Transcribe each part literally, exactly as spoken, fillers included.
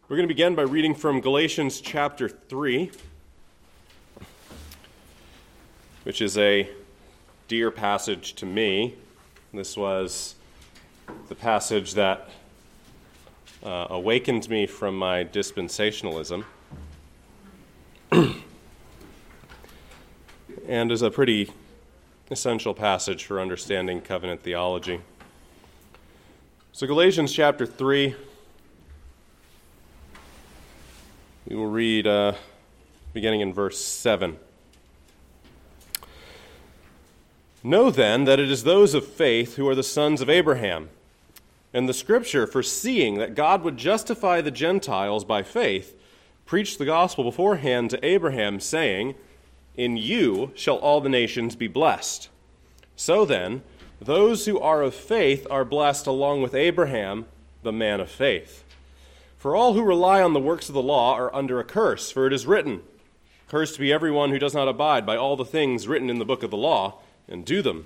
We're going to begin by reading from Galatians chapter three, which is a dear passage to me. This was the passage that uh, awakened me from my dispensationalism and is a pretty essential passage for understanding covenant theology. So Galatians chapter three, we will read uh, beginning in verse seven. Know then that it is those of faith who are the sons of Abraham. And the Scripture, foreseeing that God would justify the Gentiles by faith, preached the gospel beforehand to Abraham, saying, In you shall all the nations be blessed. So then, those who are of faith are blessed along with Abraham, the man of faith. For all who rely on the works of the law are under a curse, for it is written, Cursed be everyone who does not abide by all the things written in the book of the law, and do them.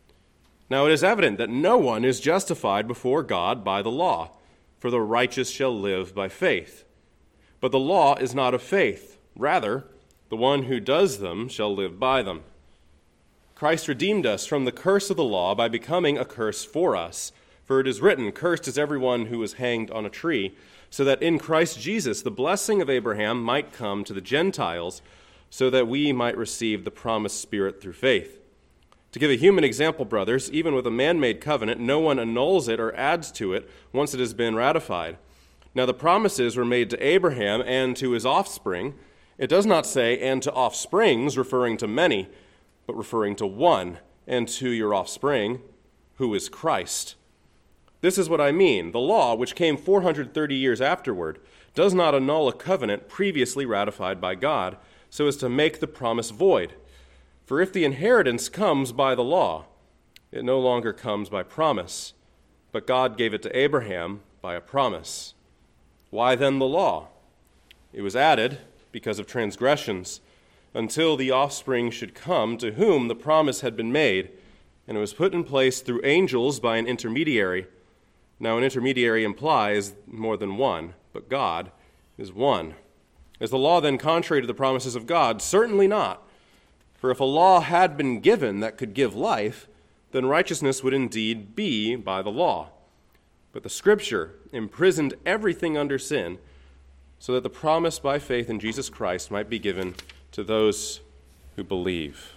Now it is evident that no one is justified before God by the law, for the righteous shall live by faith. But the law is not of faith. Rather, the one who does them shall live by them. Christ redeemed us from the curse of the law by becoming a curse for us. For it is written, Cursed is everyone who is hanged on a tree, so that in Christ Jesus the blessing of Abraham might come to the Gentiles, so that we might receive the promised Spirit through faith. To give a human example, brothers, even with a man-made covenant, no one annuls it or adds to it once it has been ratified. Now the promises were made to Abraham and to his offspring. It does not say, and to offsprings, referring to many, but referring to one, and to your offspring, who is Christ. This is what I mean. The law, which came four hundred thirty years afterward, does not annul a covenant previously ratified by God, so as to make the promise void. For if the inheritance comes by the law, it no longer comes by promise, but God gave it to Abraham by a promise. Why then the law? It was added because of transgressions, until the offspring should come to whom the promise had been made, and it was put in place through angels by an intermediary. Now an intermediary implies more than one, but God is one. Is the law then contrary to the promises of God? Certainly not. For if a law had been given that could give life, then righteousness would indeed be by the law. But the Scripture imprisoned everything under sin, so that the promise by faith in Jesus Christ might be given to those who believe.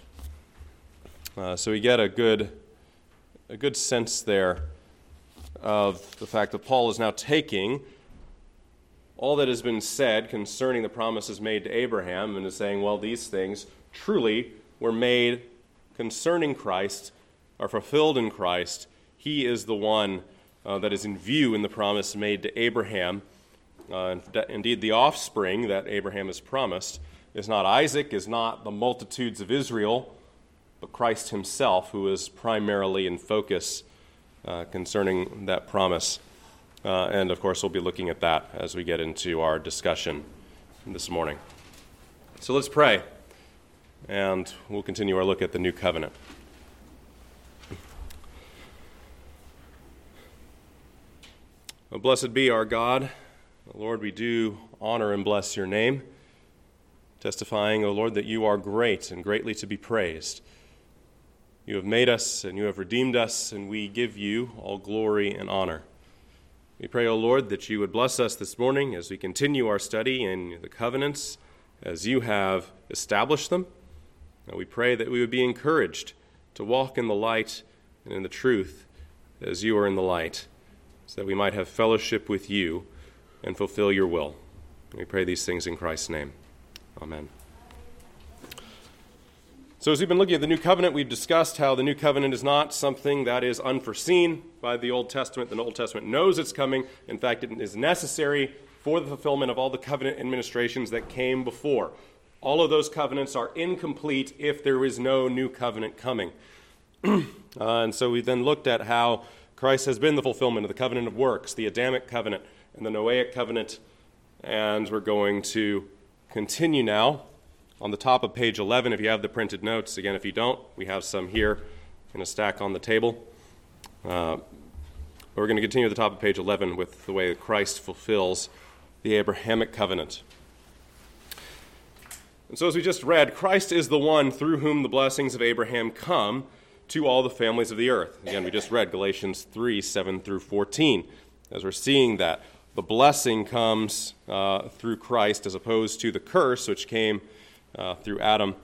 Uh, so we get a good, a good sense there of the fact that Paul is now taking all that has been said concerning the promises made to Abraham and is saying, well, these things truly were made concerning Christ, are fulfilled in Christ. He is the one uh, that is in view in the promise made to Abraham. Uh, indeed, the offspring that Abraham has promised is not Isaac, is not the multitudes of Israel, but Christ himself, who is primarily in focus uh, concerning that promise. Uh, and, of course, we'll be looking at that as we get into our discussion this morning. So let's pray, and we'll continue our look at the New Covenant. Oh, blessed be our God. Lord, we do honor and bless your name, testifying, O Lord, that you are great and greatly to be praised. You have made us and you have redeemed us, and we give you all glory and honor. We pray, O Lord, that you would bless us this morning as we continue our study in the covenants as you have established them. And we pray that we would be encouraged to walk in the light and in the truth as you are in the light, so that we might have fellowship with you and fulfill your will. And we pray these things in Christ's name. Amen. So as we've been looking at the New Covenant, we've discussed how the New Covenant is not something that is unforeseen by the Old Testament. The Old Testament knows it's coming. In fact, it is necessary for the fulfillment of all the covenant administrations that came before. All of those covenants are incomplete if there is no new covenant coming. uh, and so we then looked at how Christ has been the fulfillment of the covenant of works, the Adamic covenant, and the Noahic covenant. And we're going to continue now on the top of page eleven, if you have the printed notes. Again, if you don't, we have some here in a stack on the table. Uh, we're going to continue at the top of page eleven with the way that Christ fulfills the Abrahamic covenant. And so as we just read, Christ is the one through whom the blessings of Abraham come to all the families of the earth. Again, we just read Galatians three, seven through fourteen. As we're seeing that, the blessing comes uh, through Christ as opposed to the curse which came uh, through Adam.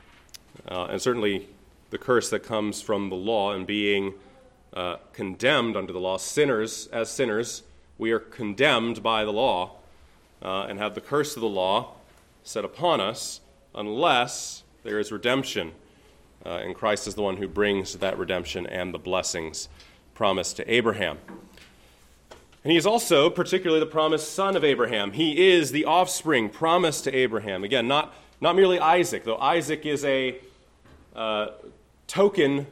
Uh, and certainly the curse that comes from the law and being uh, condemned under the law. Sinners, as sinners, we are condemned by the law uh, and have the curse of the law set upon us unless there is redemption. Uh, and Christ is the one who brings that redemption and the blessings promised to Abraham. And he is also particularly the promised son of Abraham. He is the offspring promised to Abraham. Again, not, not merely Isaac, though Isaac is a uh, token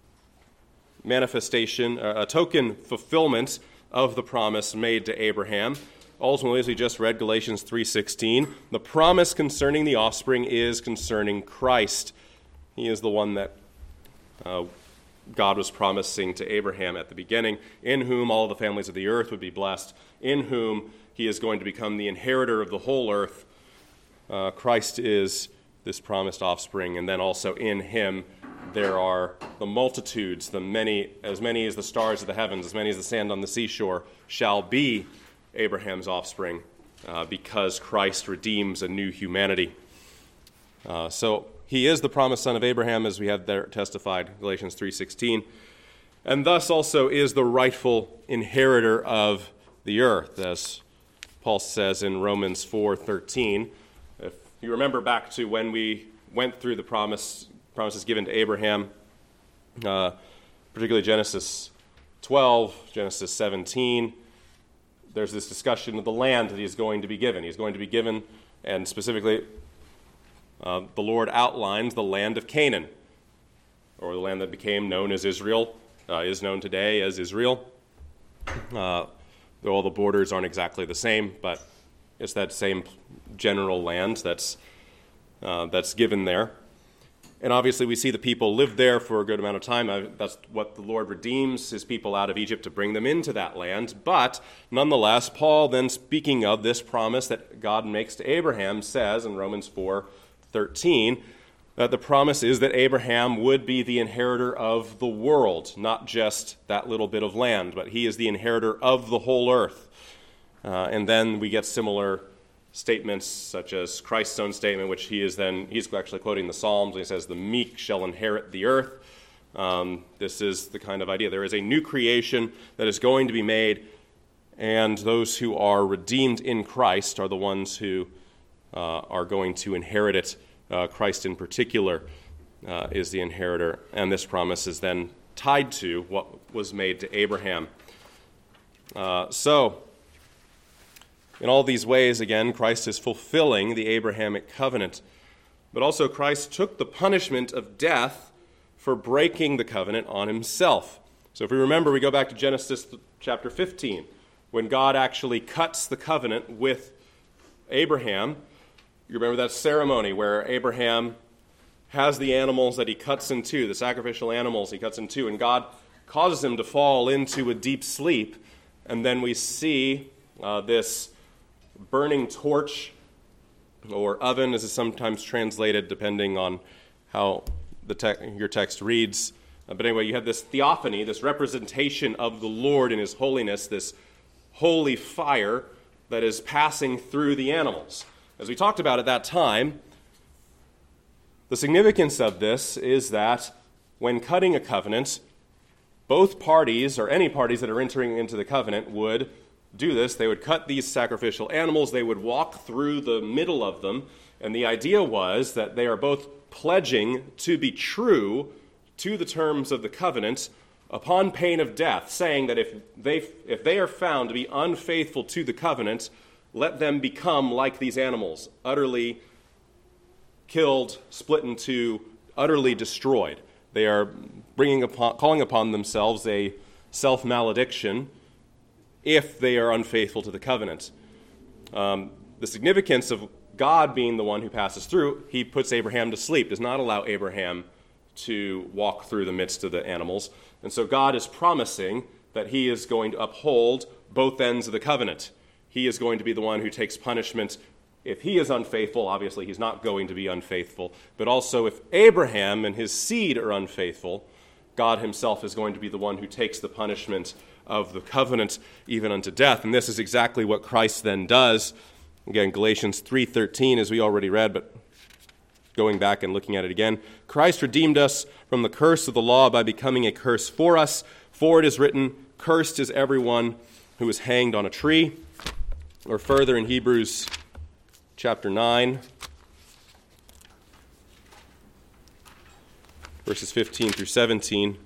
manifestation, uh, a token fulfillment of the promise made to Abraham. Ultimately, as we just read Galatians three sixteen, the promise concerning the offspring is concerning Christ. He is the one that uh, God was promising to Abraham at the beginning, in whom all the families of the earth would be blessed, in whom he is going to become the inheritor of the whole earth. Uh, Christ is this promised offspring, and then also in him there are the multitudes, the many, as many as the stars of the heavens, as many as the sand on the seashore, shall be Abraham's offspring, uh, because Christ redeems a new humanity. Uh, so he is the promised son of Abraham, as we have there testified, Galatians three sixteen, and thus also is the rightful inheritor of the earth, as Paul says in Romans four thirteen. If you remember back to when we went through the promise, promises given to Abraham, uh, particularly Genesis twelve, Genesis seventeen, there's this discussion of the land that he is going to be given. He's going to be given, and specifically, uh, the Lord outlines the land of Canaan, or the land that became known as Israel, uh, is known today as Israel. Uh, though all the borders aren't exactly the same, but it's that same general land that's uh, that's given there. And obviously we see the people lived there for a good amount of time. That's what the Lord redeems his people out of Egypt to bring them into that land. But nonetheless, Paul then, speaking of this promise that God makes to Abraham, says in Romans four thirteen that the promise is that Abraham would be the inheritor of the world, not just that little bit of land, but he is the inheritor of the whole earth. Uh, and then we get similar statements such as Christ's own statement, which he is then, he's actually quoting the Psalms, and he says, the meek shall inherit the earth. Um, this is the kind of idea. There is a new creation that is going to be made, and those who are redeemed in Christ are the ones who uh, are going to inherit it. Uh, Christ in particular uh, is the inheritor, and this promise is then tied to what was made to Abraham. Uh, so, in all these ways, again, Christ is fulfilling the Abrahamic covenant. But also Christ took the punishment of death for breaking the covenant on himself. So if we remember, we go back to Genesis chapter fifteen, when God actually cuts the covenant with Abraham. You remember that ceremony where Abraham has the animals that he cuts in two, the sacrificial animals he cuts in two, and God causes him to fall into a deep sleep. And then we see uh, this burning torch, or oven as is sometimes translated depending on how the te- your text reads. Uh, but anyway, you have this theophany, this representation of the Lord in his holiness, this holy fire that is passing through the animals. As we talked about at that time, the significance of this is that when cutting a covenant, both parties, or any parties that are entering into the covenant, would do this. They would cut these sacrificial animals, they would walk through the middle of them, and the idea was that they are both pledging to be true to the terms of the covenant upon pain of death, saying that if they if they are found to be unfaithful to the covenant, let them become like these animals, utterly killed, split in two, utterly destroyed. They are bringing upon, calling upon themselves a self-malediction if they are unfaithful to the covenant. Um, the significance of God being the one who passes through, he puts Abraham to sleep, does not allow Abraham to walk through the midst of the animals. And so God is promising that he is going to uphold both ends of the covenant. he is going to be the one who takes punishment if he is unfaithful. Obviously, he's not going to be unfaithful. But also, if Abraham and his seed are unfaithful, God himself is going to be the one who takes the punishment of the covenant, even unto death. And this is exactly what Christ then does. Again, Galatians three thirteen, as we already read, but going back and looking at it again. Christ redeemed us from the curse of the law by becoming a curse for us. For it is written, cursed is everyone who is hanged on a tree. Or further in Hebrews chapter nine, verses fifteen through seventeen.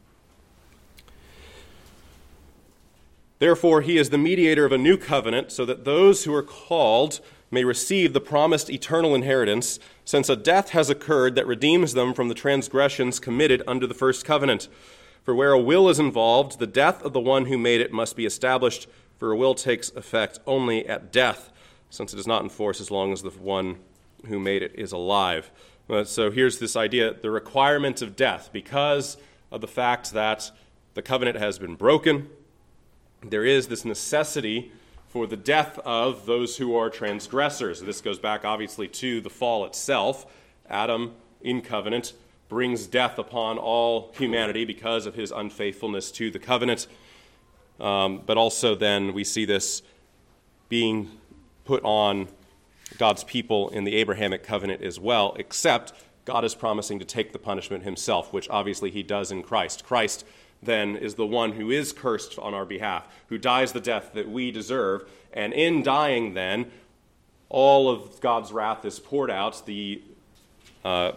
Therefore, he is the mediator of a new covenant, so that those who are called may receive the promised eternal inheritance, since a death has occurred that redeems them from the transgressions committed under the first covenant. For where a will is involved, the death of the one who made it must be established, for a will takes effect only at death, since it is not in force as long as the one who made it is alive. Uh, so here's this idea, the requirement of death. Because of the fact that the covenant has been broken, there is this necessity for the death of those who are transgressors. This goes back, obviously, to the fall itself. Adam, in covenant, brings death upon all humanity because of his unfaithfulness to the covenant. Um, but also then we see this being put on God's people in the Abrahamic covenant as well, except God is promising to take the punishment himself, which obviously he does in Christ. Christ then is the one who is cursed on our behalf, who dies the death that we deserve, and in dying then, all of God's wrath is poured out. The uh,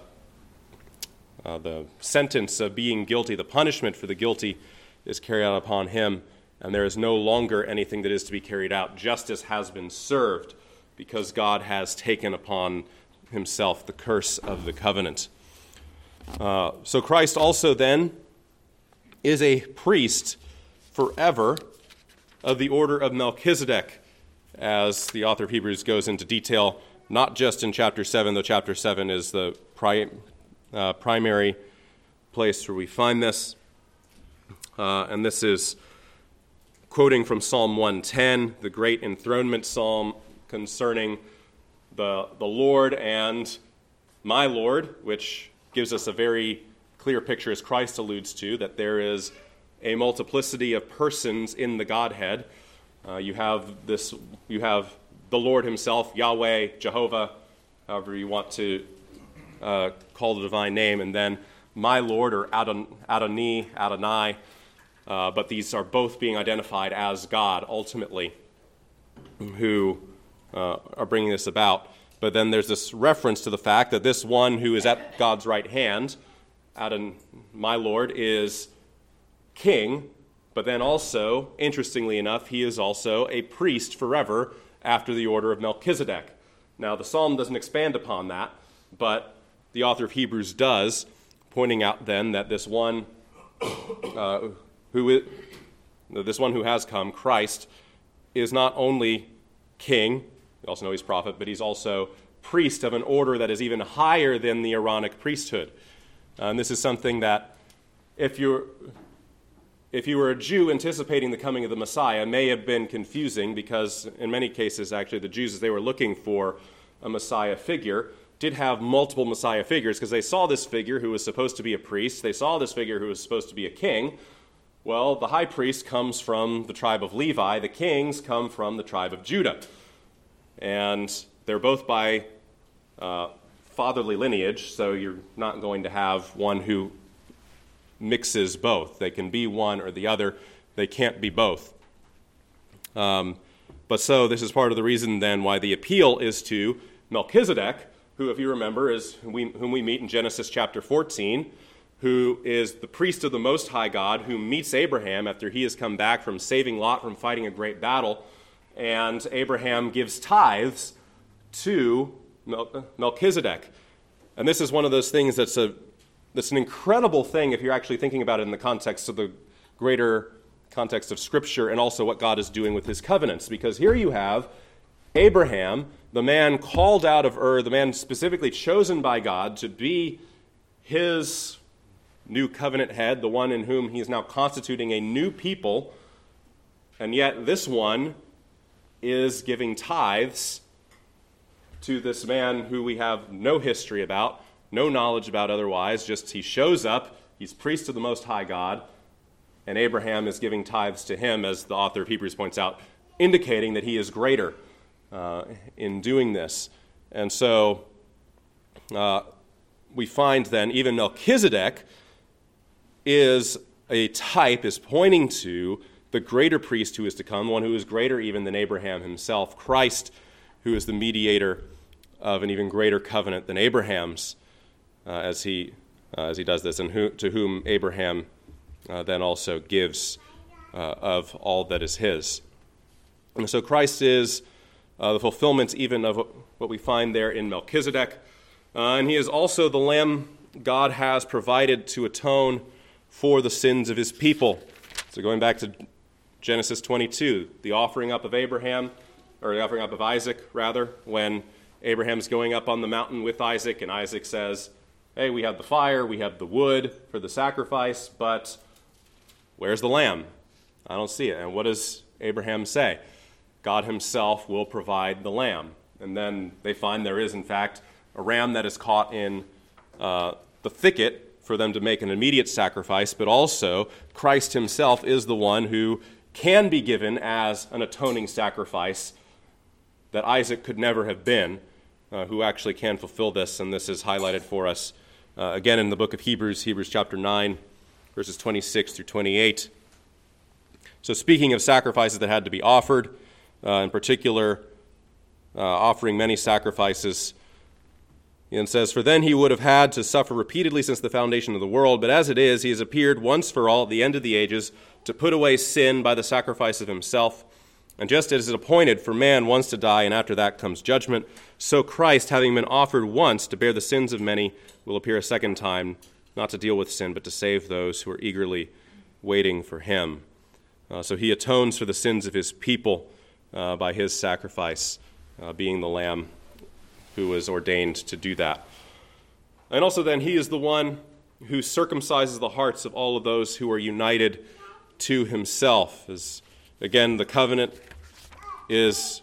uh, the sentence of being guilty, the punishment for the guilty, is carried out upon him, and there is no longer anything that is to be carried out. Justice has been served because God has taken upon himself the curse of the covenant. Uh, so Christ also then is a priest forever of the order of Melchizedek, as the author of Hebrews goes into detail, not just in chapter seven, though chapter seven is the pri- uh, primary place where we find this. Uh, and this is quoting from Psalm one ten, the great enthronement psalm concerning the, the Lord and my Lord, which gives us a very clear picture, as Christ alludes to, that there is a multiplicity of persons in the Godhead. Uh, you have this, you have the Lord himself, Yahweh, Jehovah, however you want to uh, call the divine name, and then my Lord, or Adon, Adoni, Adonai, uh, but these are both being identified as God, ultimately, who uh, are bringing this about. But then there's this reference to the fact that this one who is at God's right hand, Adon, my Lord, is king, but then also, interestingly enough, he is also a priest forever after the order of Melchizedek. Now, the psalm doesn't expand upon that, but the author of Hebrews does, pointing out then that this one uh, who is, this one who has come, Christ, is not only king, we also know he's prophet, but he's also priest of an order that is even higher than the Aaronic priesthood. Uh, and this is something that, if you're if you were a Jew anticipating the coming of the Messiah, may have been confusing, because in many cases, actually, the Jews, as they were looking for a Messiah figure, did have multiple Messiah figures, because they saw this figure who was supposed to be a priest. They saw this figure who was supposed to be a king. Well, the high priest comes from the tribe of Levi. The kings come from the tribe of Judah. And they're both by uh, fatherly lineage, so you're not going to have one who mixes both. They can be one or the other. They can't be both. Um, but so this is part of the reason then why the appeal is to Melchizedek, who, if you remember, is whom we, whom we meet in Genesis chapter fourteen, who is the priest of the Most High God, who meets Abraham after he has come back from saving Lot from fighting a great battle, and Abraham gives tithes to Mel- Melchizedek. And this is one of those things that's a that's an incredible thing if you're actually thinking about it in the context of the greater context of Scripture and also what God is doing with his covenants. Because here you have Abraham, the man called out of Ur, the man specifically chosen by God to be his new covenant head, the one in whom he is now constituting a new people, and yet this one is giving tithes to this man who we have no history about, no knowledge about otherwise, just he shows up, he's priest of the Most High God, and Abraham is giving tithes to him, as the author of Hebrews points out, indicating that he is greater uh, in doing this. And so uh, we find then even Melchizedek is a type, is pointing to the greater priest who is to come, one who is greater even than Abraham himself, Christ, who is the mediator of an even greater covenant than Abraham's, uh, as he uh, as he does this, and who, to whom Abraham uh, then also gives uh, of all that is his. And so Christ is uh, the fulfillment even of what we find there in Melchizedek, uh, and he is also the Lamb God has provided to atone for the sins of his people. So going back to Genesis twenty-two, the offering up of Abraham, or the offering up of Isaac, rather, when Abraham's going up on the mountain with Isaac, and Isaac says, hey, we have the fire, we have the wood for the sacrifice, but where's the lamb? I don't see it. And what does Abraham say? God himself will provide the lamb. And then they find there is, in fact, a ram that is caught in uh, the thicket for them to make an immediate sacrifice, but also Christ himself is the one who can be given as an atoning sacrifice that Isaac could never have been, uh, who actually can fulfill this, and this is highlighted for us uh, again in the book of Hebrews, Hebrews chapter nine, verses twenty-six through twenty-eight. So speaking of sacrifices that had to be offered, uh, in particular, uh, offering many sacrifices, and says, for then he would have had to suffer repeatedly since the foundation of the world, but as it is, he has appeared once for all at the end of the ages to put away sin by the sacrifice of himself. And just as it is appointed for man once to die, and after that comes judgment, so Christ, having been offered once to bear the sins of many, will appear a second time, not to deal with sin, but to save those who are eagerly waiting for him. Uh, so he atones for the sins of his people uh, by his sacrifice, uh, being the Lamb who was ordained to do that. And also then he is the one who circumcises the hearts of all of those who are united to himself. As again, the covenant is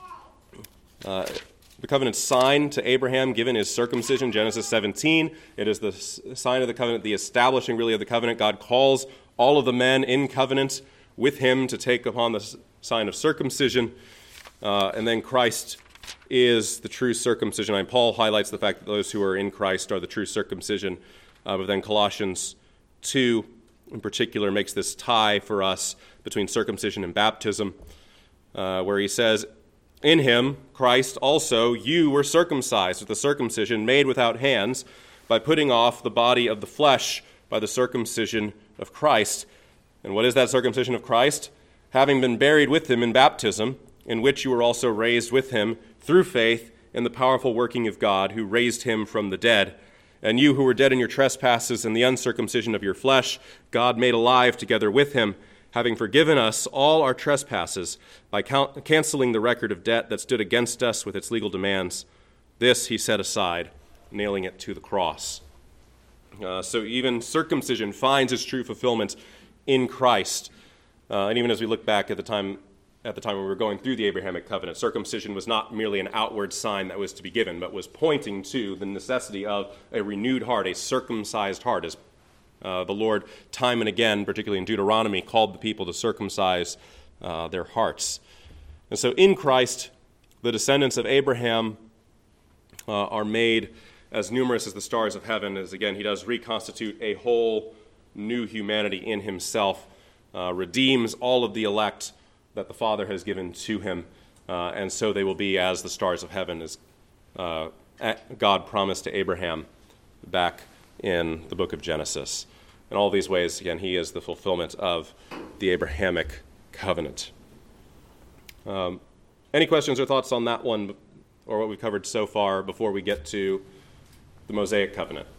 uh, the covenant sign to Abraham given is circumcision, Genesis seventeen. It is the sign of the covenant, the establishing really of the covenant. God calls all of the men in covenant with him to take upon the sign of circumcision, uh, and then Christ is the true circumcision. And Paul highlights the fact that those who are in Christ are the true circumcision, uh, but then Colossians two in particular makes this tie for us between circumcision and baptism, uh, where he says, in him, Christ, also you were circumcised with a circumcision made without hands, by putting off the body of the flesh by the circumcision of Christ. And what is that circumcision of Christ? Having been buried with him in baptism, in which you were also raised with him through faith in the powerful working of God, who raised him from the dead. And you who were dead in your trespasses and the uncircumcision of your flesh, God made alive together with him, having forgiven us all our trespasses by count- canceling the record of debt that stood against us with its legal demands. This he set aside, nailing it to the cross. Uh, so even circumcision finds its true fulfillment in Christ. Uh, and even as we look back at the time at the time when we were going through the Abrahamic covenant, circumcision was not merely an outward sign that was to be given, but was pointing to the necessity of a renewed heart, a circumcised heart, as uh, the Lord time and again, particularly in Deuteronomy, called the people to circumcise uh, their hearts. And so in Christ, the descendants of Abraham uh, are made as numerous as the stars of heaven, as again he does reconstitute a whole new humanity in himself, uh, redeems all of the elect that the Father has given to him, uh, and so they will be as the stars of heaven, as uh, God promised to Abraham back in the book of Genesis. In all these ways, again, he is the fulfillment of the Abrahamic covenant. Um, any questions or thoughts on that one, or what we've covered so far, before we get to the Mosaic covenant?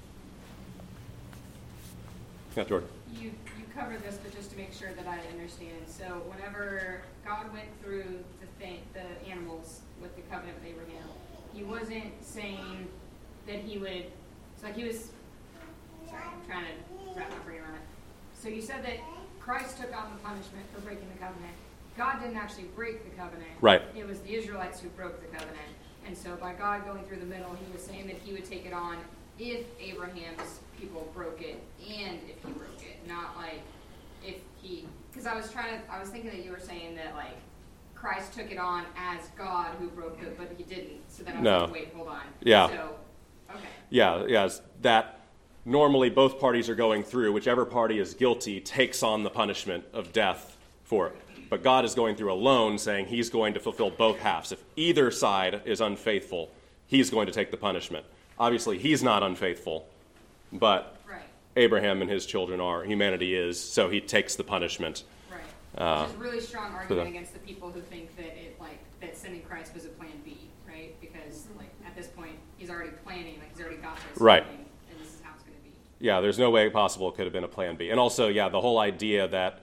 Yeah, Jordan. You, you covered this, but just to make sure that I understand. So whenever God went through the thing, the animals with the covenant with Abraham, he wasn't saying that he would, it's like he was, sorry, I'm trying to wrap my brain around it. So you said that Christ took on the punishment for breaking the covenant, God didn't actually break the covenant. Right. It was the Israelites who broke the covenant. And so by God going through the middle, he was saying that he would take it on if Abraham's people broke it and if he broke it. Not like if he, because I was trying to, I was thinking that you were saying that like Christ took it on as God who broke it, but he didn't. So then I was No. like, wait, hold on. Yeah. So, okay. Yeah, yes, that normally both parties are going through. Whichever party is guilty takes on the punishment of death for it. But God is going through alone, saying he's going to fulfill both halves. If either side is unfaithful, he's going to take the punishment. Obviously, he's not unfaithful, but Right. Abraham and his children are. Humanity is, so he takes the punishment. Right. Uh, Which is a really strong argument the- against the people who think that it like that sending Christ was a plan B, right? Because like at this point he's already planning, like he's already got this Right. planning, and this is how it's going to be. Yeah, there's no way possible it could have been a plan B. And also, yeah, the whole idea that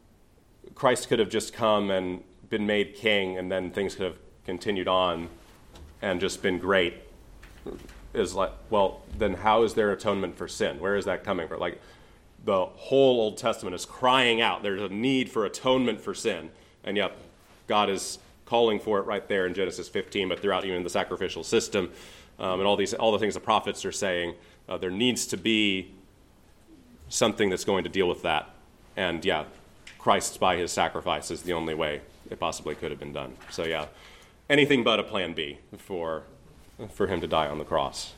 Christ could have just come and been made king and then things could have continued on and just been great is like, well, then how is there atonement for sin? Where is that coming from? Like, the whole Old Testament is crying out. There's a need for atonement for sin. And yet, God is calling for it right there in Genesis fifteen, but throughout even the sacrificial system um, and all these, all the things the prophets are saying, uh, there needs to be something that's going to deal with that. And yeah, Christ by his sacrifice is the only way it possibly could have been done. So yeah, anything but a plan B for for him to die on the cross.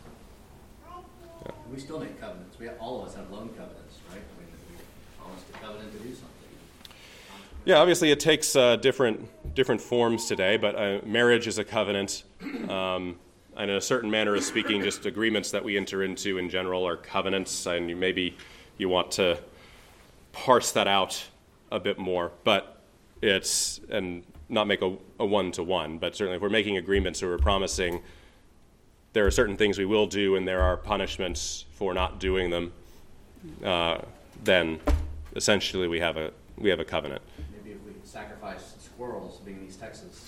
Yeah. We still make covenants. We have, all of us have loan covenants, right? I mean, we promise the covenant to do something. Yeah, obviously it takes uh, different different forms today, but uh, marriage is a covenant. Um, and in a certain manner of speaking, just agreements that we enter into in general are covenants, and you, maybe you want to parse that out a bit more, but it's, and not make a, a one-to-one, but certainly if we're making agreements or we're promising there are certain things we will do and there are punishments for not doing them, uh, then essentially we have a we have a covenant. Maybe if we sacrifice squirrels being in East Texas.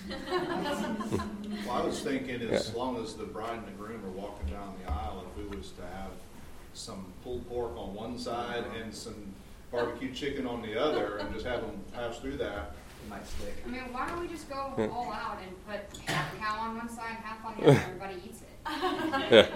Well, I was thinking as yeah. long as the bride and the groom are walking down the aisle, if we was to have some pulled pork on one side and some barbecue chicken on the other and just have them pass through that, it might stick. I mean, why don't we just go all out and put half cow on one side, half on the other, and everybody eats it? Yeah.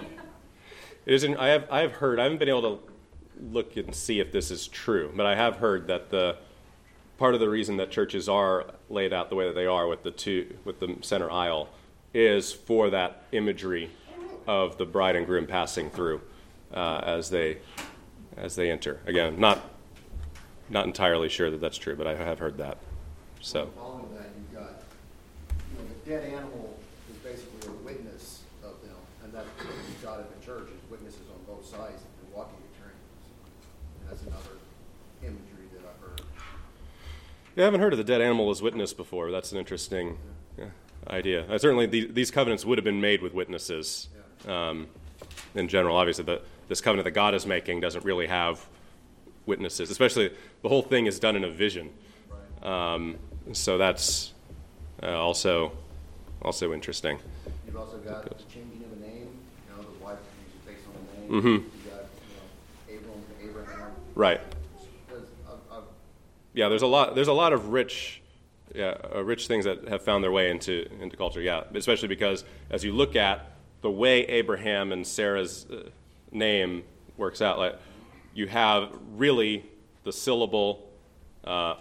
It isn't, I have I have heard, I haven't been able to look and see if this is true, but I have heard that the part of the reason that churches are laid out the way that they are with the two with the center aisle is for that imagery of the bride and groom passing through uh, as they as they enter. Again, not not entirely sure that that's true, but I have heard that. So following that, you've got, you know, the dead animal is basically a witness of them, and that you've got in the church is witnesses on both sides and walking eternity. And that's another imagery that I've heard. yeah, I haven't heard of the dead animal as witness before. That's an interesting yeah, idea. Uh, certainly, the, these covenants would have been made with witnesses. Um, in general, obviously, the, this covenant that God is making doesn't really have witnesses. Especially, the whole thing is done in a vision. Um, so that's uh, also also interesting. You've also got the changing of a name. You know, the wife usually takes on a name. Mm-hmm. You've got, you know, Abram to Abraham. Right. There's, uh, uh, Yeah, there's a lot. There's a lot of rich, yeah, uh, rich things that have found their way into into culture. Yeah, especially because as you look at the way Abraham and Sarah's uh, name works out, like you have really the syllable. Uh,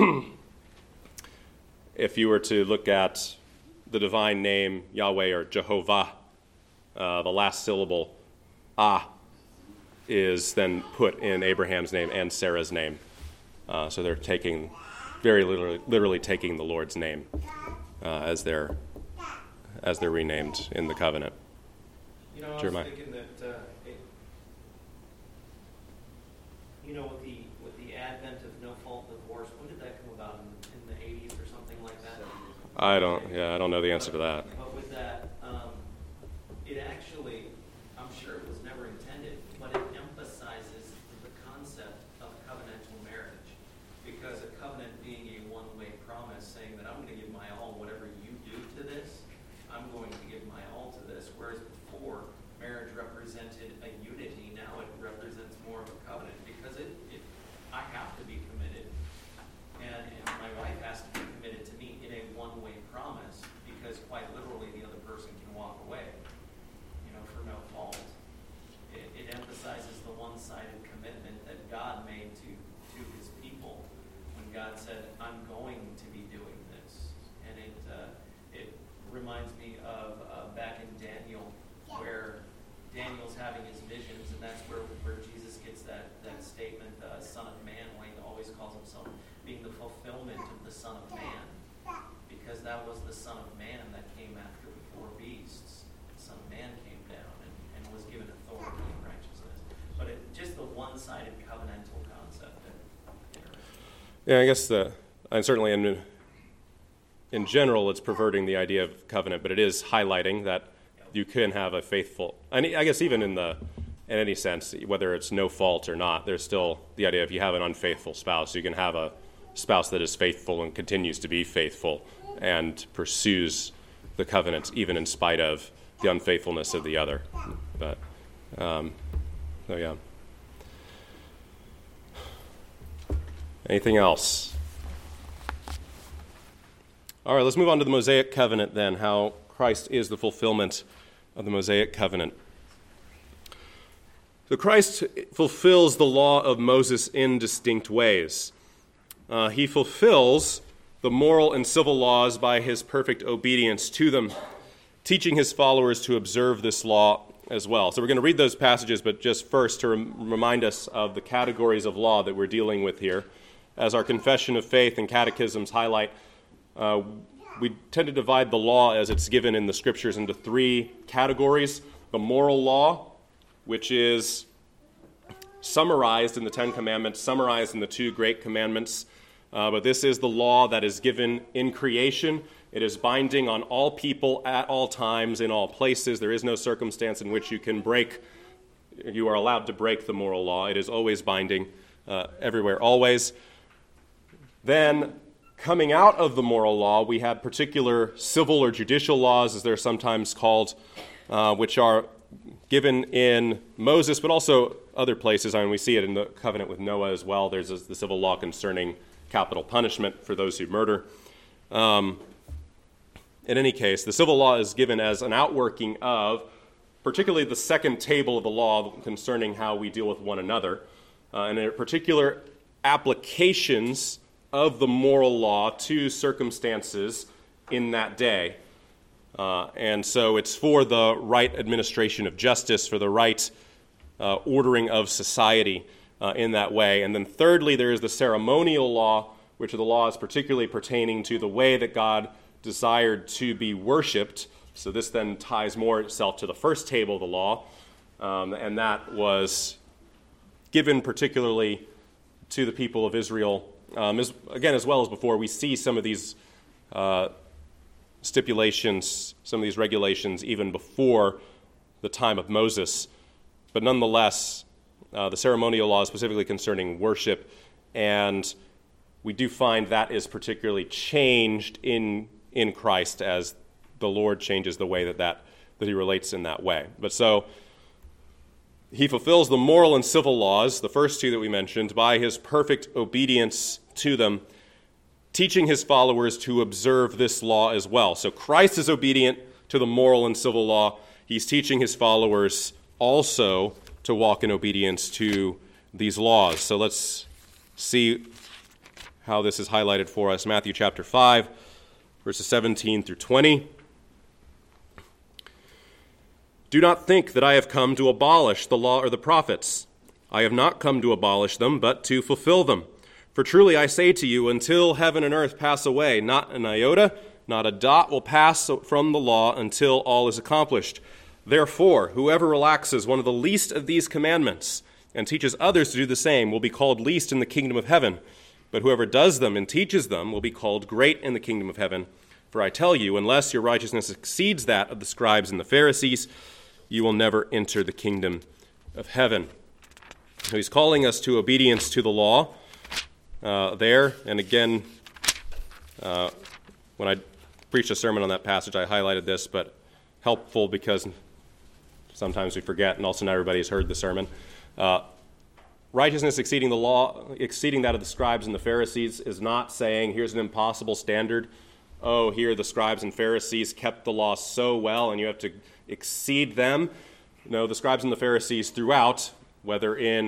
if you were to look at the divine name Yahweh or Jehovah, uh, the last syllable, ah, is then put in Abraham's name and Sarah's name. Uh, so they're taking, very literally, literally taking the Lord's name uh, as they're as they're renamed in the covenant. You know, I was Jeremiah. thinking that, uh, it, you know, with the with the advent of no-fault divorce, when did that come about? In, in the eighties or something like that? I don't, yeah, I don't know the answer to that. But with that, um, it actually, I'm sure it was never intended, but it emphasizes the concept of covenantal marriage. Because a covenant being a one-way promise, saying that I'm going to give my all, whatever you do to this, I'm going to give my all to this. Whereas before, marriage represented a unity. Now it represents more of a covenant because it, it I have to be committed, and, and my wife has to be committed to God said, I'm going to be doing this. And it uh, it reminds me of uh, back in Daniel, where Daniel's having his visions, and that's where, where Jesus gets that, that statement, uh, Son of Man, when he always calls himself being the fulfillment of the Son of Man. Because that was the Son of Man that came after the four beasts. The Son of Man came down and, and was given authority and righteousness. But it, just the one-sided covenantal concept. Yeah, I guess the, and certainly in, in general it's perverting the idea of covenant, but it is highlighting that you can have a faithful, and I guess even in the, in any sense, whether it's no fault or not, there's still the idea if you have an unfaithful spouse, you can have a spouse that is faithful and continues to be faithful and pursues the covenants even in spite of the unfaithfulness of the other. But, um, so yeah. Anything else? All right, let's move on to the Mosaic covenant then, how Christ is the fulfillment of the Mosaic covenant. So Christ fulfills the law of Moses in distinct ways. Uh, he fulfills the moral and civil laws by his perfect obedience to them, teaching his followers to observe this law as well. So we're going to read those passages, but just first to rem- remind us of the categories of law that we're dealing with here. As our confession of faith and catechisms highlight, uh, we tend to divide the law as it's given in the scriptures into three categories. The moral law, which is summarized in the Ten Commandments, summarized in the two great commandments. Uh, but this is the law that is given in creation. It is binding on all people at all times, in all places. There is no circumstance in which you can break, you are allowed to break the moral law. It is always binding, uh, everywhere, always. Then, coming out of the moral law, we have particular civil or judicial laws, as they're sometimes called, uh, which are given in Moses, but also other places. I mean, we see it in the covenant with Noah as well. There's the civil law concerning capital punishment for those who murder. Um, in any case, the civil law is given as an outworking of particularly the second table of the law concerning how we deal with one another, uh, and in particular applications of the moral law to circumstances in that day. Uh, and so it's for the right administration of justice, for the right uh, ordering of society uh, in that way. And then thirdly, there is the ceremonial law, which are the laws particularly pertaining to the way that God desired to be worshipped. So this then ties more itself to the first table of the law, um, and that was given particularly to the people of Israel. Um, as, again, as well as before, we see some of these uh, stipulations, some of these regulations even before the time of Moses. But nonetheless, uh, the ceremonial law is specifically concerning worship, and we do find that is particularly changed in in Christ as the Lord changes the way that, that, that he relates in that way. But so he fulfills the moral and civil laws, the first two that we mentioned, by his perfect obedience to them, teaching his followers to observe this law as well. So Christ is obedient to the moral and civil law. He's teaching his followers also to walk in obedience to these laws. So let's see how this is highlighted for us. Matthew chapter five, verses seventeen through twenty. Do not think that I have come to abolish the law or the prophets. I have not come to abolish them, but to fulfill them. For truly I say to you, until heaven and earth pass away, not an iota, not a dot will pass from the law until all is accomplished. Therefore, whoever relaxes one of the least of these commandments and teaches others to do the same will be called least in the kingdom of heaven. But whoever does them and teaches them will be called great in the kingdom of heaven. For I tell you, unless your righteousness exceeds that of the scribes and the Pharisees, you will never enter the kingdom of heaven. So he's calling us to obedience to the law uh, there. And again, uh, when I preached a sermon on that passage, I highlighted this, but helpful because sometimes we forget, and also not everybody has heard the sermon. Uh, righteousness exceeding the law, exceeding that of the scribes and the Pharisees, is not saying here's an impossible standard. Oh, here the scribes and Pharisees kept the law so well, and you have to exceed them. No, the scribes and the Pharisees throughout, whether in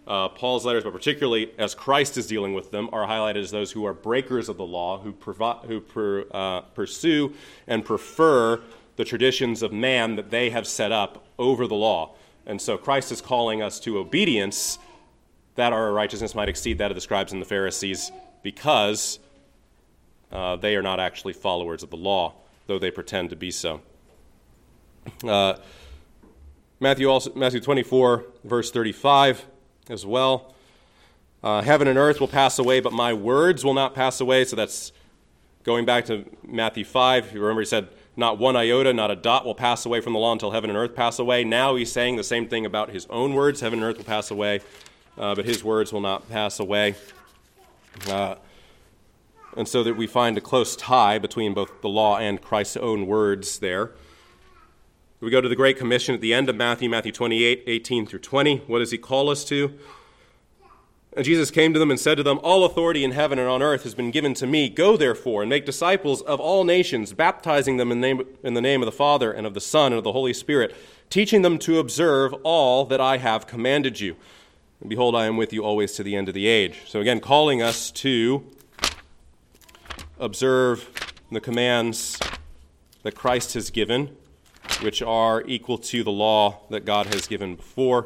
uh, Paul's letters, but particularly as Christ is dealing with them, are highlighted as those who are breakers of the law, who, provi- who per, uh, pursue and prefer the traditions of man that they have set up over the law. And so Christ is calling us to obedience, that our righteousness might exceed that of the scribes and the Pharisees, because uh, they are not actually followers of the law, though they pretend to be so. Uh, Matthew also, Matthew twenty-four, verse thirty-five as well. Uh, Heaven and earth will pass away, but my words will not pass away. So that's going back to Matthew five. You remember he said, not one iota, not a dot will pass away from the law until heaven and earth pass away. Now he's saying the same thing about his own words. Heaven and earth will pass away, uh, but his words will not pass away. Uh, and so that we find a close tie between both the law and Christ's own words there. We go to the Great Commission at the end of Matthew, Matthew twenty-eight, eighteen through twenty. What does he call us to? And Jesus came to them and said to them, all authority in heaven and on earth has been given to me. Go therefore and make disciples of all nations, baptizing them in the name, in the name of the Father and of the Son and of the Holy Spirit, teaching them to observe all that I have commanded you. And behold, I am with you always to the end of the age. So again, calling us to observe the commands that Christ has given, which are equal to the law that God has given before,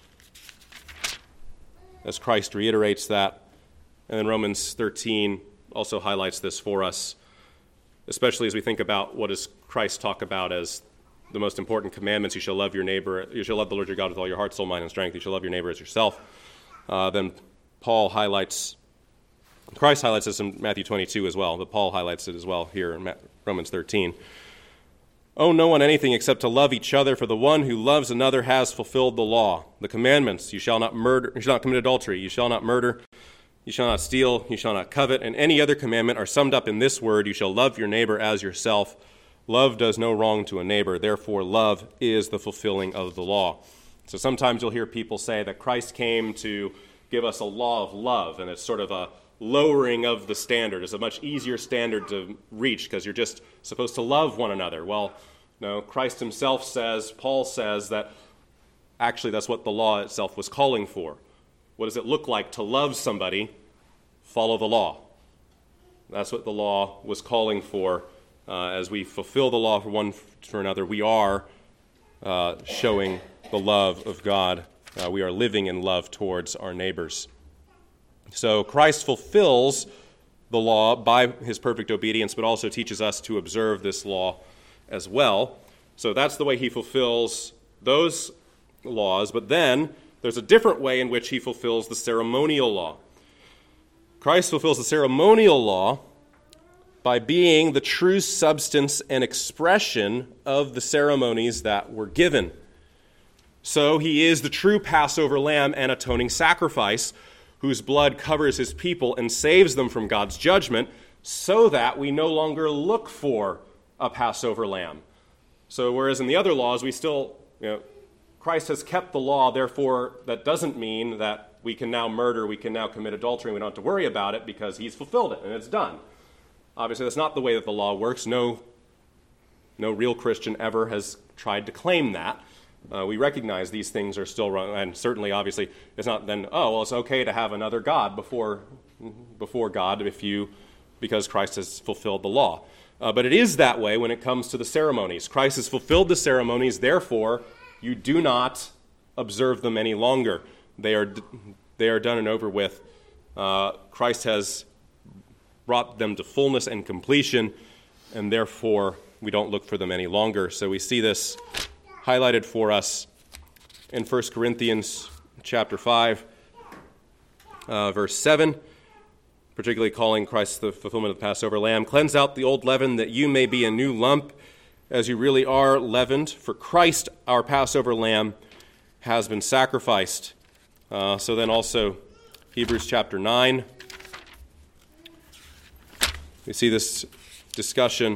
as Christ reiterates that. And then Romans thirteen also highlights this for us, especially as we think about what does Christ talk about as the most important commandments. You shall love your neighbor, you shall love the Lord your God with all your heart, soul, mind, and strength. You shall love your neighbor as yourself. Uh, then Paul highlights, Christ highlights this in Matthew twenty-two as well, but Paul highlights it as well here in Romans thirteen. Owe no one anything except to love each other, for the one who loves another has fulfilled the law. The commandments, you shall not murder, you shall not commit adultery, you shall not murder, you shall not steal, you shall not covet, and any other commandment are summed up in this word, you shall love your neighbor as yourself. Love does no wrong to a neighbor, therefore love is the fulfilling of the law. So sometimes you'll hear people say that Christ came to give us a law of love, and it's sort of a lowering of the standard. It's a much easier standard to reach because you're just supposed to love one another. Well, no, Christ himself says, Paul says that actually that's what the law itself was calling for. What does it look like to love somebody? Follow the law. That's what the law was calling for. Uh, as we fulfill the law for one for another, we are uh, showing the love of God. Uh, we are living in love towards our neighbors. So Christ fulfills the law by his perfect obedience, but also teaches us to observe this law as well. So that's the way he fulfills those laws. But then there's a different way in which he fulfills the ceremonial law. Christ fulfills the ceremonial law by being the true substance and expression of the ceremonies that were given. So he is the true Passover lamb and atoning sacrifice, whose blood covers his people and saves them from God's judgment, so that we no longer look for a Passover lamb. So whereas in the other laws, we still, you know, Christ has kept the law, therefore that doesn't mean that we can now murder, we can now commit adultery, and we don't have to worry about it because he's fulfilled it and it's done. Obviously, that's not the way that the law works. No, no real Christian ever has tried to claim that. Uh, we recognize these things are still wrong, and certainly, obviously, it's not then, oh, well, it's okay to have another God before, before God if you, because Christ has fulfilled the law. Uh, but it is that way when it comes to the ceremonies. Christ has fulfilled the ceremonies, therefore, you do not observe them any longer. They are, they are done and over with. Uh, Christ has brought them to fullness and completion, and therefore, we don't look for them any longer. So we see this highlighted for us in First Corinthians chapter five, uh, verse seven, particularly calling Christ the fulfillment of the Passover lamb. Cleanse out the old leaven that you may be a new lump, as you really are leavened. For Christ, our Passover lamb, has been sacrificed. Uh, so then also Hebrews chapter nine. We see this discussion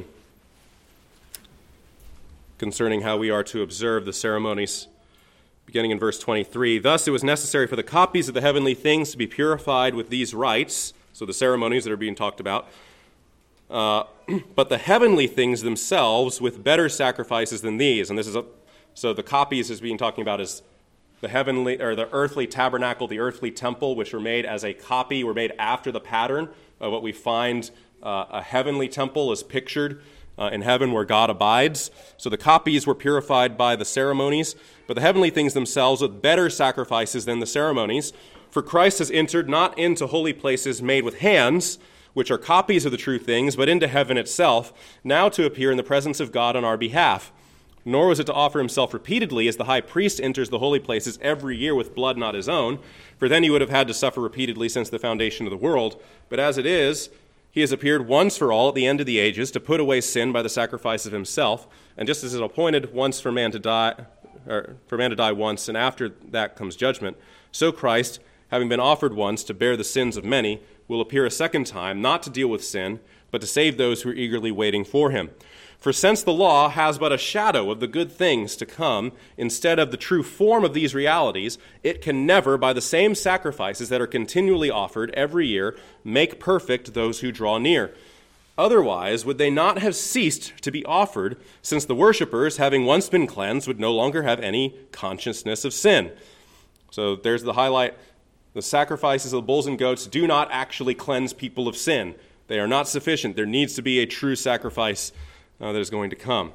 concerning how we are to observe the ceremonies, beginning in verse twenty-three. Thus it was necessary for the copies of the heavenly things to be purified with these rites, so the ceremonies that are being talked about, uh, but the heavenly things themselves with better sacrifices than these. And this is a, so the copies is being talking about as the heavenly or the earthly tabernacle, the earthly temple, which were made as a copy, were made after the pattern of what we find uh, a heavenly temple is pictured uh, in heaven where God abides. So the copies were purified by the ceremonies, but the heavenly things themselves with better sacrifices than the ceremonies. For Christ has entered not into holy places made with hands, which are copies of the true things, but into heaven itself, now to appear in the presence of God on our behalf. Nor was it to offer himself repeatedly, as the high priest enters the holy places every year with blood not his own, for then he would have had to suffer repeatedly since the foundation of the world. But as it is, he has appeared once for all at the end of the ages to put away sin by the sacrifice of himself. And just as it is appointed once for man to die, or for man to die once, and after that comes judgment, so Christ, having been offered once to bear the sins of many, will appear a second time, not to deal with sin, but to save those who are eagerly waiting for him. For since the law has but a shadow of the good things to come, instead of the true form of these realities, it can never, by the same sacrifices that are continually offered every year, make perfect those who draw near. Otherwise, would they not have ceased to be offered, since the worshippers, having once been cleansed, would no longer have any consciousness of sin? So there's the highlight. The sacrifices of the bulls and goats do not actually cleanse people of sin. They are not sufficient. There needs to be a true sacrifice Uh, that is going to come.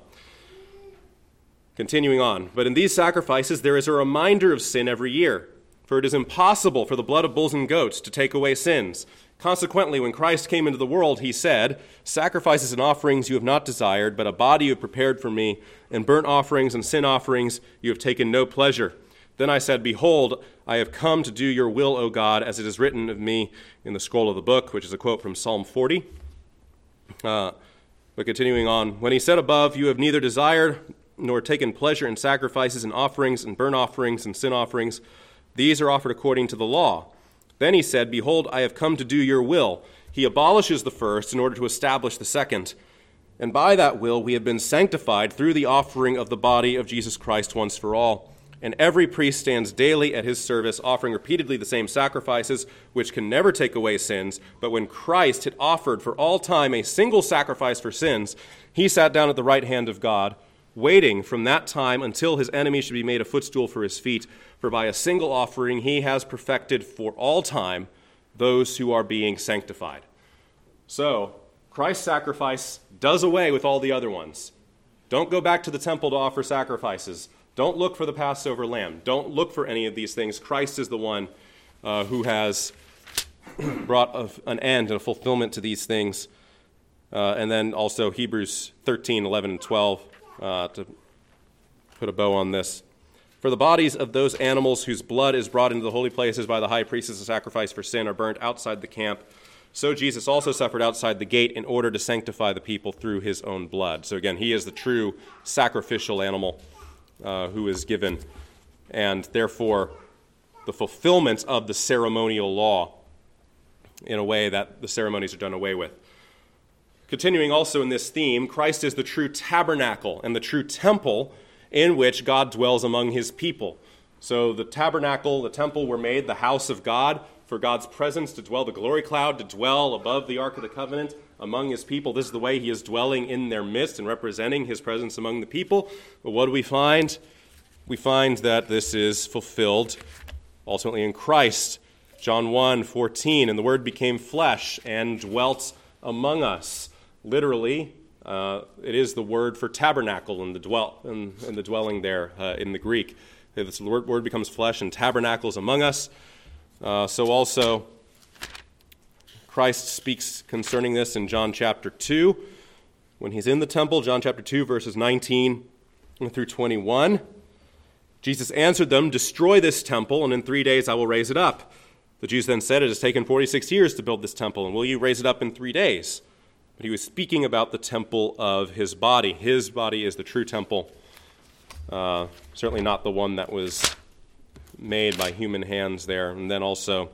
Continuing on, but in these sacrifices there is a reminder of sin every year, for it is impossible for the blood of bulls and goats to take away sins. Consequently, when Christ came into the world, he said, "Sacrifices and offerings you have not desired, but a body you have prepared for me, and burnt offerings and sin offerings you have taken no pleasure. Then I said, Behold, I have come to do your will, O God, as it is written of me in the scroll of the book," which is a quote from Psalm forty. Uh, But continuing on, when he said above, "You have neither desired nor taken pleasure in sacrifices and offerings and burnt offerings and sin offerings, these are offered according to the law." Then he said, "Behold, I have come to do your will." He abolishes the first in order to establish the second. And by that will we have been sanctified through the offering of the body of Jesus Christ once for all. And every priest stands daily at his service, offering repeatedly the same sacrifices, which can never take away sins. But when Christ had offered for all time a single sacrifice for sins, he sat down at the right hand of God, waiting from that time until his enemy should be made a footstool for his feet. For by a single offering he has perfected for all time those who are being sanctified. So, Christ's sacrifice does away with all the other ones. Don't go back to the temple to offer sacrifices. Don't look for the Passover lamb. Don't look for any of these things. Christ is the one uh, who has brought a, an end and a fulfillment to these things. Uh, and then also Hebrews thirteen, eleven, and twelve uh, to put a bow on this. For the bodies of those animals whose blood is brought into the holy places by the high priest as a sacrifice for sin are burnt outside the camp. So Jesus also suffered outside the gate in order to sanctify the people through his own blood. So again, he is the true sacrificial animal Uh, who is given, and therefore the fulfillment of the ceremonial law in a way that the ceremonies are done away with. Continuing also in this theme, Christ is the true tabernacle and the true temple in which God dwells among his people. So the tabernacle, the temple were made, the house of God, for God's presence to dwell, the glory cloud to dwell above the Ark of the Covenant among his people. This is the way he is dwelling in their midst and representing his presence among the people. But what do we find? We find that this is fulfilled ultimately in Christ. John one fourteen, and the Word became flesh and dwelt among us. Literally, uh, it is the word for tabernacle and the dwell and, and the dwelling there uh, in the Greek. This word, word becomes flesh and tabernacles among us. Uh, so also, Christ speaks concerning this in John chapter two. When he's in the temple, John chapter two, verses nineteen through twenty-one. Jesus answered them, "Destroy this temple, and in three days I will raise it up." The Jews then said, "It has taken forty-six years to build this temple, and will you raise it up in three days?" But he was speaking about the temple of his body. His body is the true temple, uh, certainly not the one that was made by human hands there. And then also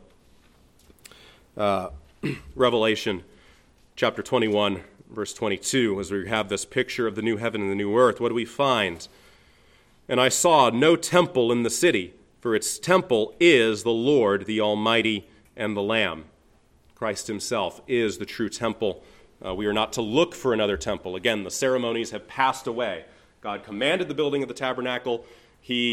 uh, Revelation chapter twenty-one, verse twenty-two, as we have this picture of the new heaven and the new earth, what do we find? "And I saw no temple in the city, for its temple is the Lord, the Almighty, and the Lamb." Christ himself is the true temple. Uh, we are not to look for another temple. Again, the ceremonies have passed away. God commanded the building of the tabernacle. He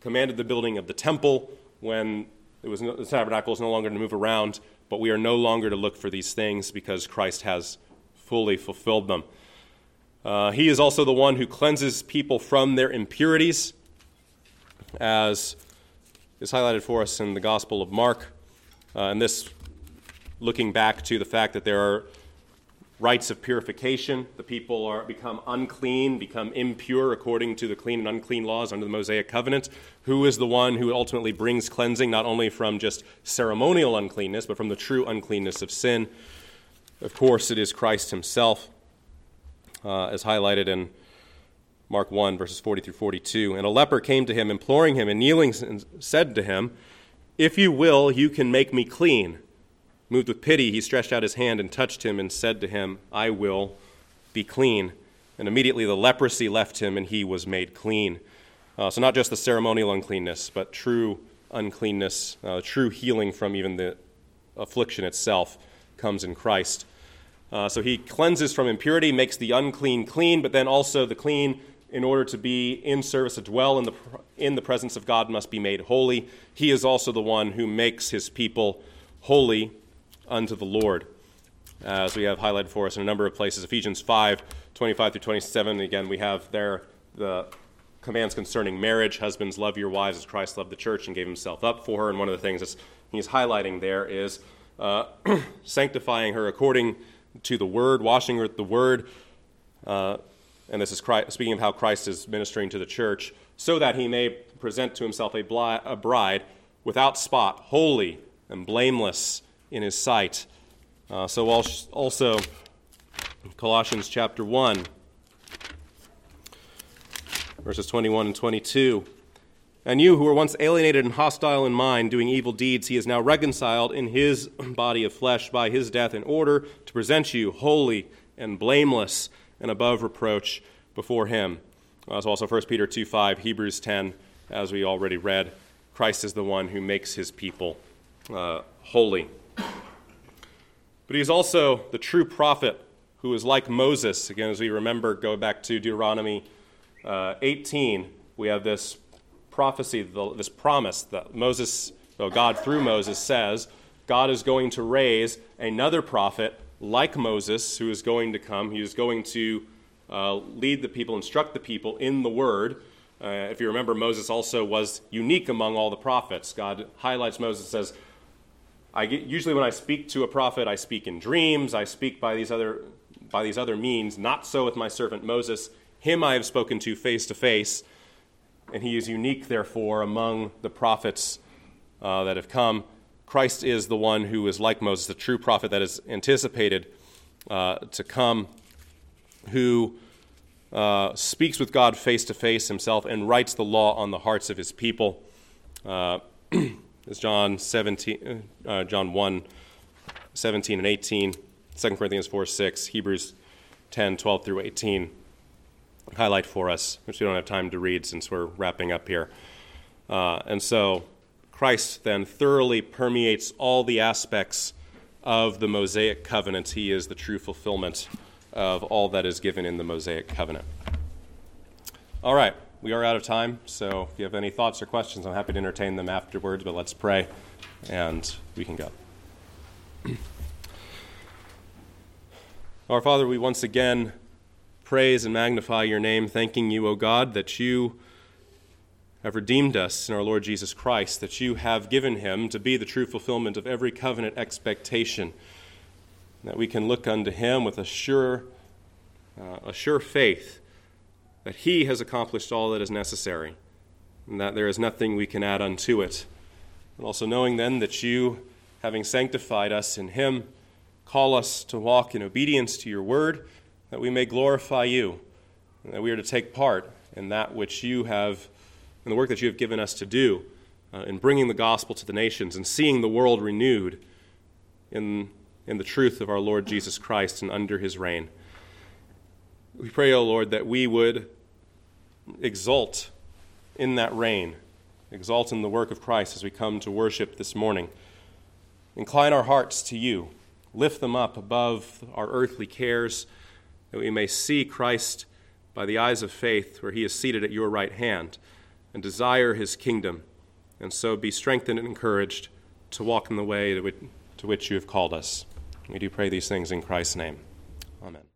commanded the building of the temple when it was no, the tabernacle was no longer to move around, but we are no longer to look for these things because Christ has fully fulfilled them. Uh, he is also the one who cleanses people from their impurities, as is highlighted for us in the Gospel of Mark. Uh, and this, looking back to the fact that there are rites of purification. The people are become unclean, become impure according to the clean and unclean laws under the Mosaic covenant. Who is the one who ultimately brings cleansing, not only from just ceremonial uncleanness, but from the true uncleanness of sin? Of course, it is Christ himself, uh, as highlighted in Mark one, verses forty through forty-two. And a leper came to him, imploring him, and kneeling and said to him, "If you will, you can make me clean." Moved with pity, he stretched out his hand and touched him and said to him, "I will be clean." And immediately the leprosy left him and he was made clean. Uh, so not just the ceremonial uncleanness, but true uncleanness, uh, true healing from even the affliction itself comes in Christ. Uh, so he cleanses from impurity, makes the unclean clean, but then also the clean, in order to be in service, to dwell in the, in the presence of God, must be made holy. He is also the one who makes his people holy unto the Lord, as we have highlighted for us in a number of places. Ephesians five, twenty-five through twenty-seven. Again, we have there the commands concerning marriage. Husbands, love your wives as Christ loved the church and gave himself up for her. And one of the things that he's highlighting there is uh, sanctifying her according to the word, washing her with the word. Uh, and this is Christ, speaking of how Christ is ministering to the church, so that he may present to himself a, bli- a bride without spot, holy and blameless in his sight. Uh, so also Colossians chapter one, verses twenty-one and twenty-two. "And you who were once alienated and hostile in mind, doing evil deeds, he is now reconciled in his body of flesh by his death, in order to present you holy and blameless and above reproach before him." Uh, so also First Peter two five, Hebrews ten, as we already read. Christ is the one who makes his people uh, holy. But he is also the true prophet who is like Moses. Again, as we remember, go back to Deuteronomy uh, eighteen, we have this prophecy, this promise that Moses, well, God through Moses says, God is going to raise another prophet like Moses who is going to come. He is going to uh, lead the people, instruct the people in the word. Uh, if you remember, Moses also was unique among all the prophets. God highlights Moses, says, I get, usually when I speak to a prophet, I speak in dreams, I speak by these other by these other means. Not so with my servant Moses. Him I have spoken to face to face, and he is unique, therefore, among the prophets uh, that have come. Christ is the one who is like Moses, the true prophet that is anticipated uh, to come, who uh, speaks with God face to face himself and writes the law on the hearts of his people. Uh, As John seventeen, uh, John one, seventeen and eighteen, Second Corinthians four, six, Hebrews ten, twelve through eighteen highlight for us, which we don't have time to read since we're wrapping up here. Uh, and so Christ then thoroughly permeates all the aspects of the Mosaic covenant. He is the true fulfillment of all that is given in the Mosaic covenant. All right. We are out of time, so if you have any thoughts or questions, I'm happy to entertain them afterwards, but let's pray, and we can go. Our Father, we once again praise and magnify your name, thanking you, O God, that you have redeemed us in our Lord Jesus Christ, that you have given him to be the true fulfillment of every covenant expectation, that we can look unto him with a sure, uh, a sure faith that he has accomplished all that is necessary, and that there is nothing we can add unto it. And also knowing then that you, having sanctified us in him, call us to walk in obedience to your word, that we may glorify you, and that we are to take part in that which you have, in the work that you have given us to do, uh, in bringing the gospel to the nations and seeing the world renewed in, in the truth of our Lord Jesus Christ and under his reign. We pray, O Lord, that we would exult in that reign, exult in the work of Christ as we come to worship this morning. Incline our hearts to you, lift them up above our earthly cares, that we may see Christ by the eyes of faith where he is seated at your right hand, and desire his kingdom, and so be strengthened and encouraged to walk in the way to which, to which you have called us. We do pray these things in Christ's name. Amen.